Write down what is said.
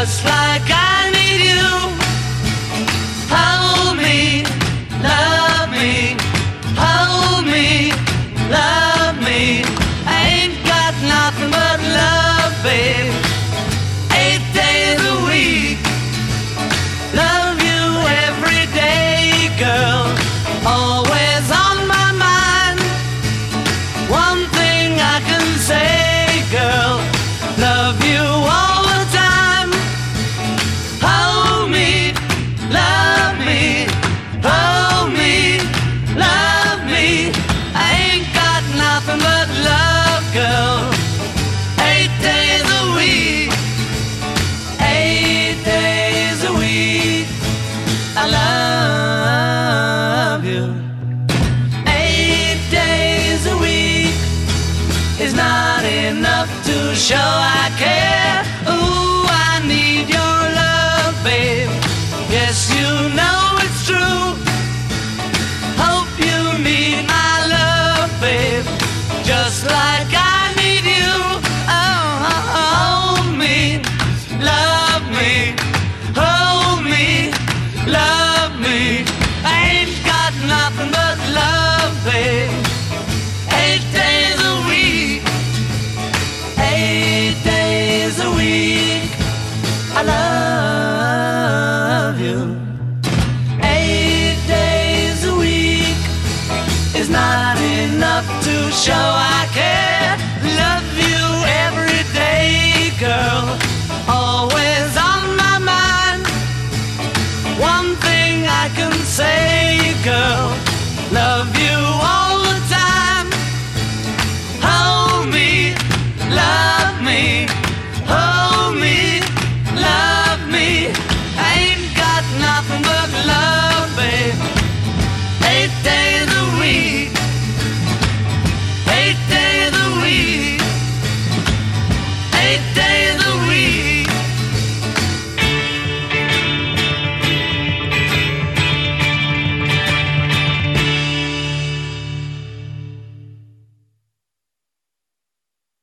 just like I need you. Hold me, love me, hold me, love me. I ain't got nothing but love, babe. 8 days a week, love you every day, girl. Always on my mind. One thing I can say, girl, love you all the time. Hold me, love me, hold me, love me. I ain't got nothing but love, girl. 8 days a week, 8 days a week, I love you. 8 days a week is not enough to show I care. Ooh, I need your love, babe. Yes, you know it's true. Hope you need my love, babe, just like I need you. Oh, hold me, love me, hold me, love me. I ain't got nothing but love, babe. 8 days a week, 8 days a week, I love you. 8 days a week is not enough to show I